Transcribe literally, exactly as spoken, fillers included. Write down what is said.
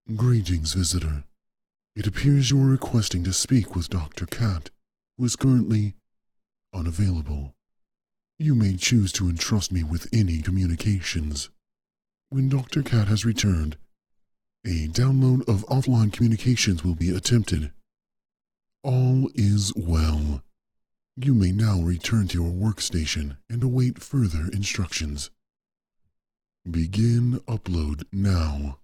Greetings, visitor. It appears you are requesting to speak with Doctor Cat, who is currently unavailable. You may choose to entrust me with any communications. When Doctor Cat has returned, a download of offline communications will be attempted. All is well. You may now return to your workstation and await further instructions. Begin upload now.